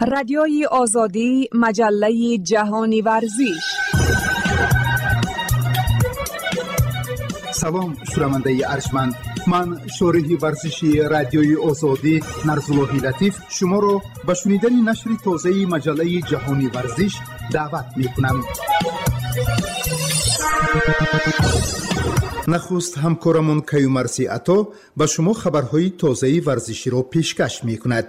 رادیوی آزادی، مجله جهانی ورزش. سلام شنونده ارجمند، من شارح ورزشی رادیوی آزادی نرزاللهی لطیف شما را به شنیدن نشر تازه مجله جهانی ورزش دعوت می‌کنم. نخست همکارمون کیومرثی عطا به شما خبرهای تازه ورزشی را پیشکش می‌کند.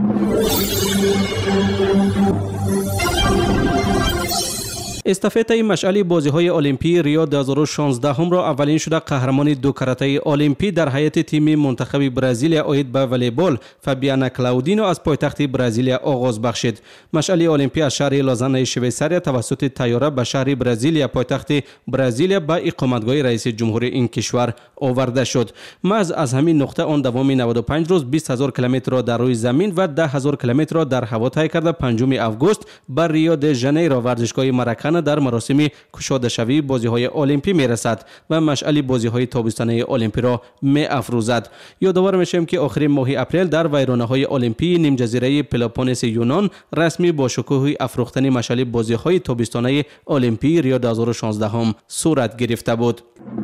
استافته مشعل بازی‌های المپی ریو 2016 هم را اولین شده قهرمان دو کراته المپی در هیئت تیم منتخب برزیل عاید به والیبال فابیانا کلاودینو از پایتخت برزیل آغاز بخشید. مشعل المپی از شهر لازان شویساریا توسط طیاره به شهر برزیل پایتخت برزیل به اقامتگاه رئیس جمهور این کشور آورده شد. محض از همین نقطه آن دوام 95 روز 20000 کیلومتر را در روی زمین و 10000 کیلومتر را در هوا طی کرده 5 آگوست به ریو د ژانیرو ورزشگاه مراکانا در مراسم گشاده شوی بازی‌های المپی می‌رسد و مشعل بازی‌های تابستانه المپی را می‌افروزد. یادآور می‌شیم که آخرین ماه اپریل در ویرانه‌های المپی نیم جزیره پلوپونس یونان رسمی با شکوه افروختن مشعل بازی‌های تابستانه المپی ریو 2016 هم صورت گرفته بود.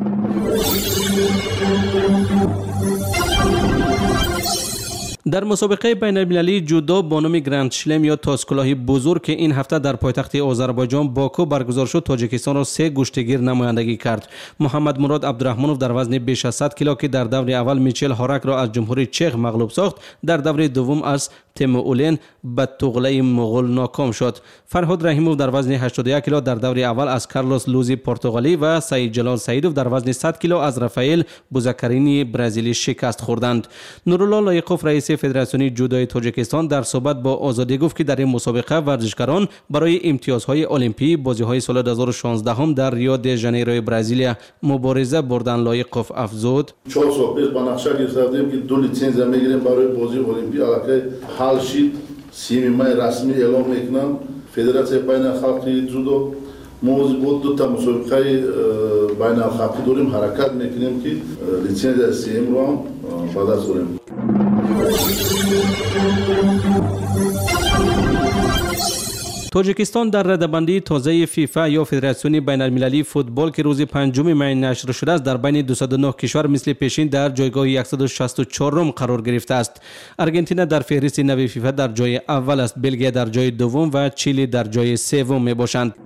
در مسابقه بین المللی جودو با نام گرند شلم یا تاسکلاهی بزرگ که این هفته در پایتخت آذربایجان باکو برگزار شد، تاجیکستان را 3 گشتگیر نمایندگی کرد. محمد مراد عبدالرحمنوف در وزن بیش از 100 کیلو که در دور اول میچل هارک را از جمهوری چخ مغلوب ساخت، در دور دوم از تیمولین به تغله مغول ناکام شد. فرهاد رحیموف در وزن 81 کیلو در دور اول از کارلوس لوزی پرتغالی و سعید جلال سعیدوف در وزن 100 کیلو از رافائل بوزاکرینی برزیلی شکست خوردند. نورالله لایقوف رئیس فدراسیون جودوی تاجیکستان در صحبت با آزادی گفت که در این مسابقه ورزشکاران برای امتیازهای المپی بازی‌های سال 2016 هم در ریو د ژانیرو برزیل مبارزه بردن. لایقوف افزود: 4 سال پیش با نقشه گرفتیم که 2 لیسانس میگیریم برای بازی المپی. البته حال شد 3 ماه رسمی اعلام میکنم فدراسیون بین الخلقی جودو موضوع بود 2 تا مسابقه بین الخلقی داریم حرکت میکنیم که لیسانس سیم رو هم بعد از داریم. تاجیکستان در رده‌بندی تازه فیفا یا فدراسیون بین المللی فوتبال که روز 5 می نشر شده است در بین 209 کشور مثل پیشین در جایگاه 164 قرار گرفته است. آرژانتین در فهرست نو فیفا در جای اول است، بلژیک در جای دوم و چیلی در جای سوم می باشند.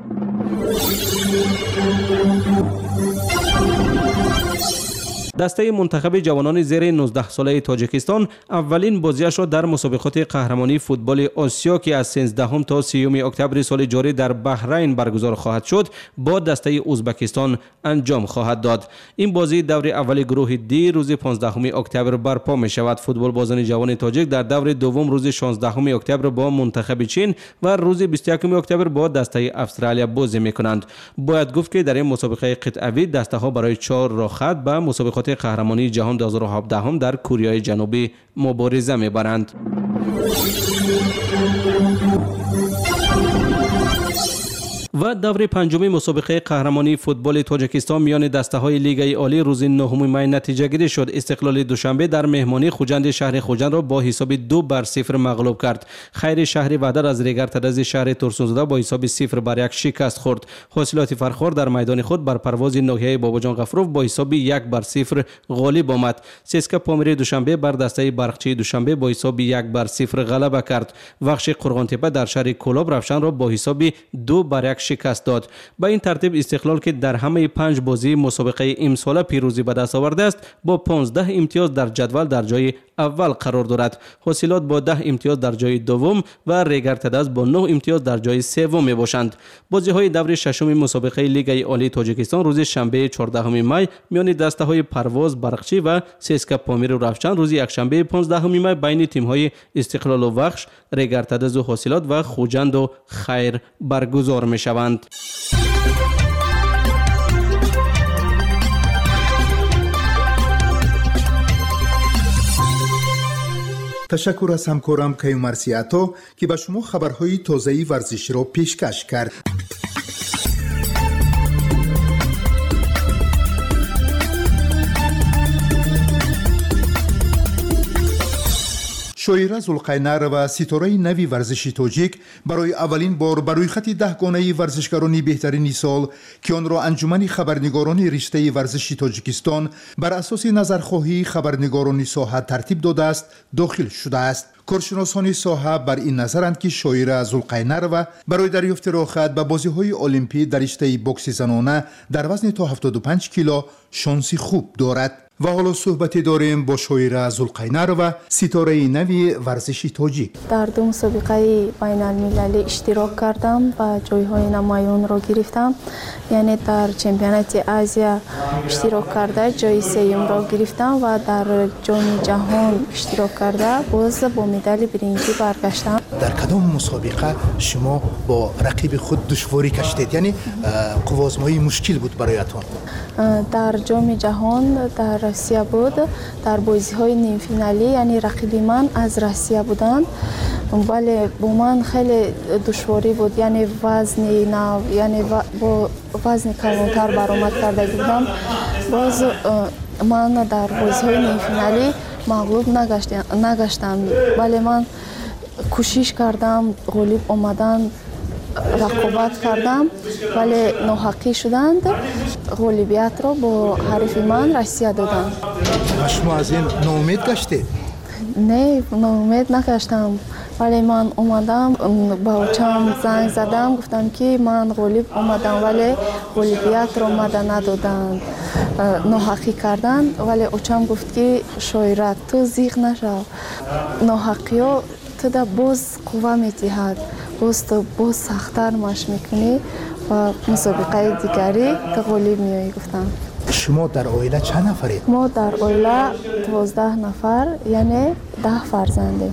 دسته منتخب جوانان زیر 19 ساله تاجیکستان اولین بازیش را در مسابقات قهرمانی فوتبال آسیا که از 13 تا 30 اکتبر سال جاری در بحرین برگزار خواهد شد با دسته ازبکستان انجام خواهد داد. این بازی دور اول گروه دی روز 15 اکتبر برپا می شود. فوتبال بازان جوان تاجیک در دور دوم روز 16 اکتبر با منتخب چین و روز 21 اکتبر با دسته استرالیا بازی می کنند. باید گفت که در این مسابقه قطعوی دسته ها برای 4 راه خط به مسابقات قهرمانی جهان 2017 هم در کره جنوبی مبارزه می‌برند. و دور 5 مسابقه قهرمانی فوتبال تاجیکستان میان دسته‌های لیگ عالی روز 9 می نتیجه گیری شد. استقلال دوشنبه در مهمانی خوجند شهر خوجند را با حساب 2-0 مغلوب کرد. خیر شهر وحدت از ریگر تدز شهر ترسونزاده با حساب 0-1 شکست خورد. حاصلات فرخار در میدان خود بر پرواز ناحیه باباجان غفروف با حساب 1-0 غالب آمد. سیسکا پامیر دوشنبه بر دسته برقچی دوشنبه با حساب 1-0 غلبه کرد. بخش قرغانتپه در شهر کولاب رفشن را با حساب 2-1 شکست داد. با این ترتیب استقلال که در همه 5 بازی مسابقه امسال پیروزی به دست آورده است با 15 امتیاز در جدول در جای اول قرار دارد. حاصلات با 10 امتیاز در جای دوم و ریگر تدز با 9 امتیاز در جای سوم می باشند. بازی های دور 6 مسابقه لیگ عالی تاجیکستان روز شنبه 14 می میان دسته های پرواز برقچی و سیسکا پامیر و رفشن روز یکشنبه 15 می بین تیم های استقلال و وخش، ریگر تدز و حاصلات و خوجند و خیر برگزار می شوند. تشکر از همکارم کیومرثی عطا که به شما خبرهای تازه ورزشی را پیشکش کرد. شویره زلقینر و ستاره نوی ورزشی تاجیک برای اولین بار بر روی خط 10 گانه ورزشکاران بهترین سال که آن را انجمن خبرنگاران رشته ورزشی تاجیکستان بر اساس نظرخواهی خبرنگاران ساحه ترتیب داده است داخل شده است. کارشناسان ساحه بر این نظرند که شویره زلقینر و برای دریافت راحت به بازی‌های المپی در رشته بوکس زنانه در وزن تا 75 کیلو شانسی خوب دارد. و حالا صحبتی داریم با شویره زلقینر و ستاره نوی ورزشی تاجیک. در دو مسابقه بین المللی اشتراک کردم و جایهای نمایان را گرفتم. یعنی در چمپیونات آسیا اشتراک کرده جای سوم را گرفتم و در جام جهان اشتراک کرده باز با مدال برنزی برگشتم. در کدام مسابقه شما با رقیب خود دشواری کشیدید؟ یعنی قوازمایی مشکل بود برایتان؟ در جام جهان در روسیه بود. در بازی‌های نیم فینالی یعنی رقیب من از روسیه بودند ولی با من خیلی دشواری بود. یعنی با وزن کمتر برآمد کرده بودم. باز من در بازی‌های نیم فینالی مغلوب نگشتم ولی من کوشش کردم غالب آمدن رقابت کردم ولی ناحقی شدند. غالبیت را با حریف من روسیه دادند. شما از این ناامید گشتید؟ نه ناامید نگشتم ولی من اومدم با اوچم زنگ زدم گفتم که من غالب اومدم ولی غالبیت را مده ندادند ناحقی کردند ولی اوچم گفت که شویره تو زیغ نشو ناحقی ها تو دا باز قوه میتیهد باز سختر مش میکنی و مسابقه دیگری تو غالب میایی گفتم. شما در عائله چند نفرید؟ ما در عائله 12 نفر یعنی 10 فرزندیم.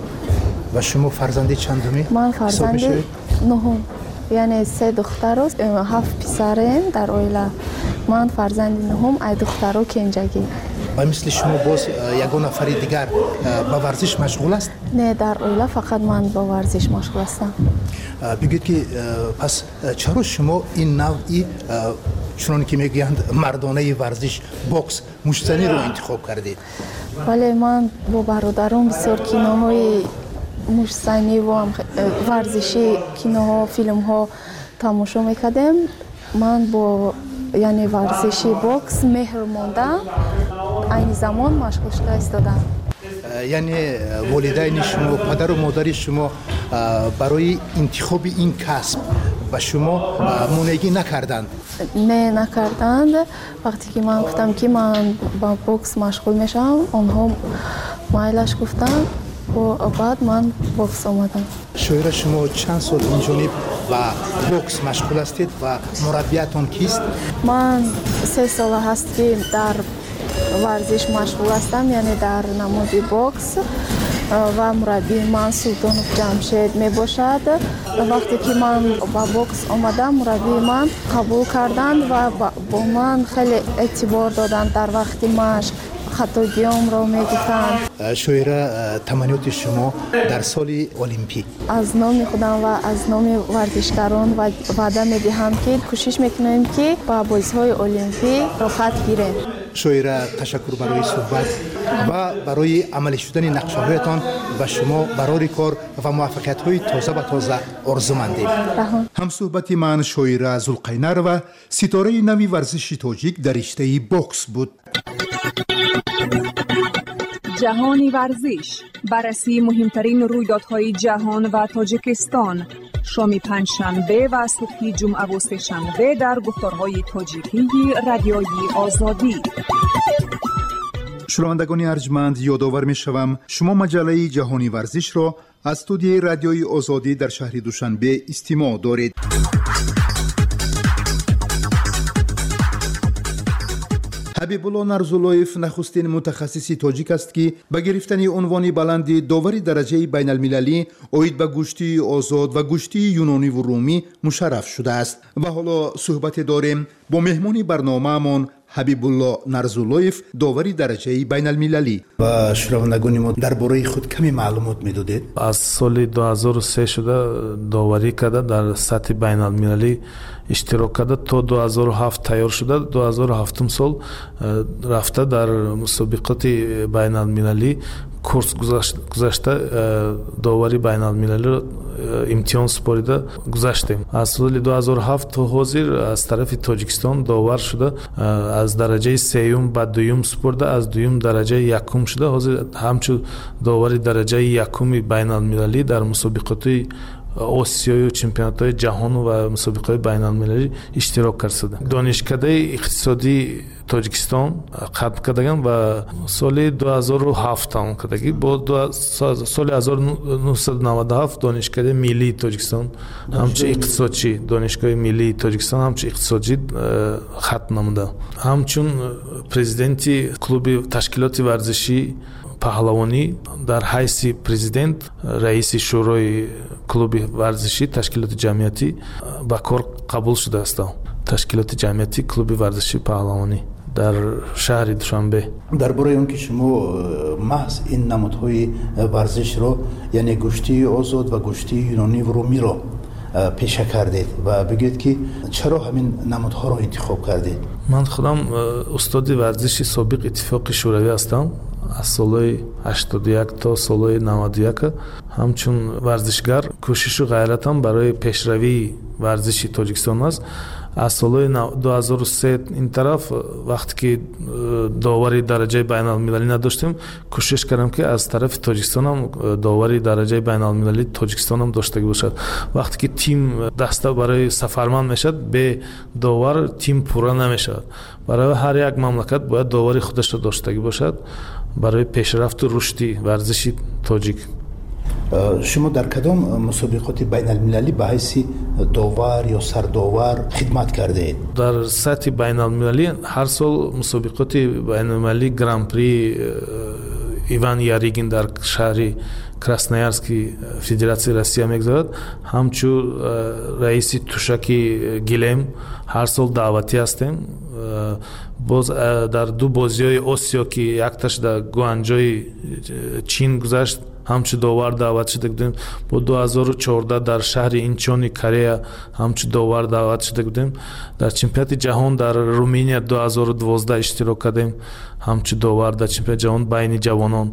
و شما فرزندی چندمی؟ من فرزندی نهم یعنی 3 دختر و 7 پسریم در عائله. من فرزندی نهم ای دخترو کنجگی. و مثل شما باز یگان نفر دیگر با ورزش مشغول است؟ نه در عائله فقط من با ورزش مشغول هستم. بگید که پس چرا شما این نوعی چون که میگویند مردانه ورزش بوکس مشتنی رو انتخاب کردید؟ ولی من با برادرم بسیار کینوهای مشتنی و ورزشی کینوها فیلمها تماشا میکردم. من با یعنی ورزشی بوکس مهر موندم این زمان مشغول شده ایستادم. یعنی والدین شما پدر و مادر شما برای انتخاب این کسب و شما مانعی نکردند؟ نه نکردند. وقتی که من گفتم که من با بوکس مشغول میشم آنها مایلش گفتند و بعد من بوکس آمدم. شویره شما چند سال این جانب و بوکس مشغول هستید و مربیتون کیست؟ من 3 سال هست که در ورزش مشغول هستم یعنی در نماد بوکس و مربی من سلطانوف جمشید می باشد. وقتی که من با بوکس آمدم مربی من قبول کردند و با من خیلی اعتبار دادند در وقتی مشق خطاگیام را میگفتند. شویره تمنیات شما در سال المپی؟ از نام خودم و از نام ورزشکاران وعده میدهم که کوشش میکنیم که با بازی‌های المپی راحت گیریم. شویره تشکر برای صحبت و برای عملی شدن نقشه‌هایتان و شما برای کار و موفقیت‌های تازه و تازه آرزومندیم. هم صحبت من شویره زلقینر و ستاره نوی ورزشی تاجیک در رشته بوکس بود. جهانی ورزش، بررسی مهمترین رویدادهای جهان و تاجیکستان، شام پنجشنبه و صبح جمعه و سه‌شنبه در گفتارهای تاجیکی رادیوی آزادی. شنوندگان ارجمند، یادآور می‌شوم شما مجله جهانی ورزش را از استودیوی رادیوی آزادی در شهر دوشنبه استماع دارید. حبیب الله نرزولویف نخستین متخصص تاجیک است که به گرفتن عنوان بلند داور درجه بین المللی اوید به گوشتی آزاد و گوشتی یونانی و رومی مشرف شده است. و حالا صحبت داریم با مهمانی برنامه‌مان حبیب الله نرزولویف داور درجه بین المللی. و شنوندگان ما درباره خود کمی معلومات میدادید؟ از سال 2003 شده داوری کرده، در سطح بین المللی اشتراک کرده تا 2007 تیار شده. 2007 سال رفته در مسابقات بین المللی курс гузашта довари байналмилалӣ имтиҳон супорида гузаштем. Аз соли 2007 то ҳозир аз тарафи Тоҷикистон довар шуда, аз дараҷаи сеюм ба дуюм супорда, аз дуюм дараҷаи якум шуда, ҳозир ҳамчун довари дараҷаи якуми байналмилалӣ дар мусобиқоти осиёю чемпионатҳои ҷаҳон ва мусобиқаҳои байналмилалӣ иштирок карда. Донишкадаи иқтисодии Тоҷикистон қатъ кардагам ва соли 2007 тамом кардаги. Бо соли 1997 донишкадаи миллии Тоҷикистон ҳамчун иқтисодчӣ, донишгоҳи миллии Тоҷикистон ҳамчун иқтисодчӣ хатм намуда. Ҳамчун президенти клуби ташкилоти варзишӣ паҳлавонӣ дар ҳайси президент, раиси шӯрои клуби варзишӣ ташкилоти ҷамъиятӣ ба кор қабул шудаастам. Ташкилоти ҷамъиятӣ клуби варзишӣ паҳлавонӣ дар шаҳри Душанбе. дар бораи он ки шумо маҳз ин намудҳои варзишро, яъне гӯштии озод ва гӯштии юнонӣ ва румиро пеша кардед ва бигӯед ки чаро ҳамин намудҳоро интихоб кардед? Ман худам устоди варзиши собиқ иттифоқи шӯравӣ ҳастам. аз солҳои 81 то солҳои 91 ҳамчун варзишгар кӯшишу ғайратам барои пешравии варзиши Тоҷикистон аст. аз солҳои 2003 ин тараф вақте ки довари дараҷаи байналмилалӣ надоштем, кӯшиш кардам ки аз тарафи Тоҷикистонам довари дараҷаи байналмилалӣ Тоҷикистонам доштагӣ бошад. вақте ки тим даста барои сафарманд мешавад, бе довар тим пурра намешавад. барои ҳар як мамлакат бояд довари худашро доштагӣ бошад барои пешрафту рушди варзиши тоҷик. шумо дар кадом мусобиқоти байналмилалӣ ба ҳайси довар ё сардовар хидмат кардаед? дар сатҳи байналмилалӣ ҳар сол мусобиқоти байналмилалӣ гран-при Иван Яригин дар шаҳри Красноярски Федератсияи Россия мегузарад. ҳамчун раиси тушаки гилем ҳар сол даъватӣ ҳастем. боз дар ду бозиҳои Осиё ки якташ дар Гуанчжоуи Чин гузашт, ҳамчун довар даъват шуда будем. бо 2014 дар шаҳри Инчони Корея ҳамчун довар даъват шуда будем. дар чемпионати ҷаҳон дар Румыния 2012 иштирок кардем, ҳамчун довар дар чемпионати ҷаҳон байни ҷавонон.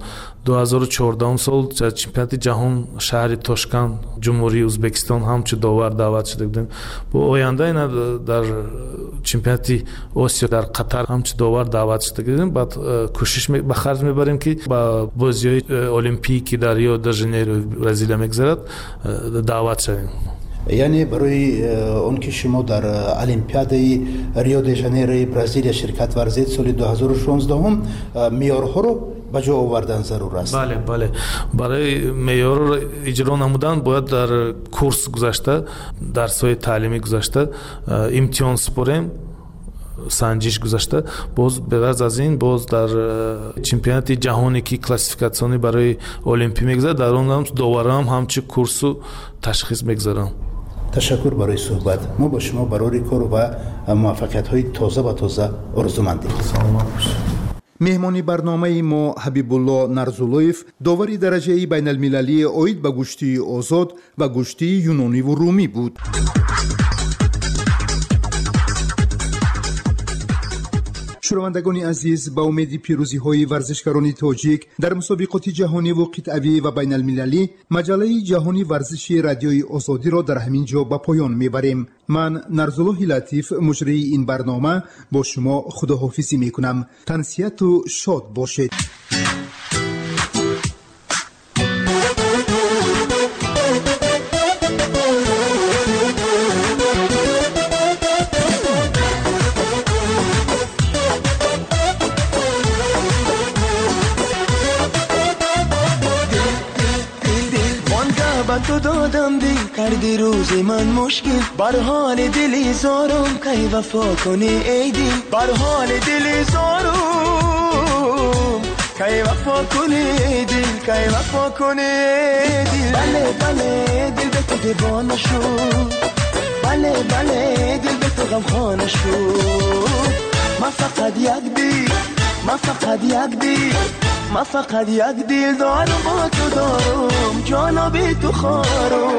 2014 сол дар чемпионати ҷаҳон шаҳри Тошкан, ҷумҳурии Ӯзбекистон ҳамчун довар даъват шуда будем. бо оянда ина дар чемпионати Осиё дар Қатар ҳамчун довар даъват шуда будем. баъд кӯшиш ба харҷ мебарем ки ба бозиҳои олимпии ки дар Рио де Жанейро Бразилия мегузарад даъват шавем. яъне барои он ки шумо дар олимпиадаи Рио де Жанейрои Бразилия ширкат варзед соли 2016 меъёрҳоро ба ҷо овардан зарур аст. бале барои меъёр иҷро намудан бояд дар курс гузашта, дарсҳои таълимӣ гузашта, имтиҳон супорем, санҷиш гузашта. боз беғарз аз ин, боз дар чемпионати ҷаҳоне ки классификатсионӣ барои олимпӣ мегузарад, дар он доварам ҳамчун курсу ташхис мегузарам. ташаккур барои суҳбат. мо ба шумо барори кор ва муваффақиятҳои тоза ба тоза орзумандем. меҳмони барномаи мо Ҳабибулло Нарзуллоев, довари дараҷаи байналмилалии оид ба гӯштии озод ва гӯштии юнониву румӣ буд. шунавандагони азиз, ба умеди пирӯзиҳои варзишгарони тоҷик дар мусобиқоти ҷаҳониву қитъавӣ ва байналмилалӣ, маҷаллаи ҷаҳони варзиши радиои озодиро дар ҳамин ҷо ба поён мебарем. ман Нарзуллоҳи Латиф, муҷрии ин барнома, бо шумо худоҳофизӣ мекунам. тансияту шод бошед. تو دادم دل کردی روز من مشکل، بر حال دلی زارم کی وفا کنی ای دل، بر حال دلی زارم کی وفا کنی ای دل، کی وفا کنی ای دل. بله بله دل به تو دیوانه شد، بله بله دل به تو غمخانه شد. ما فقط یک دل، ما فقط یک دل، ما فقط یک دل دارم با تو دارم، جانا بی تو خارم.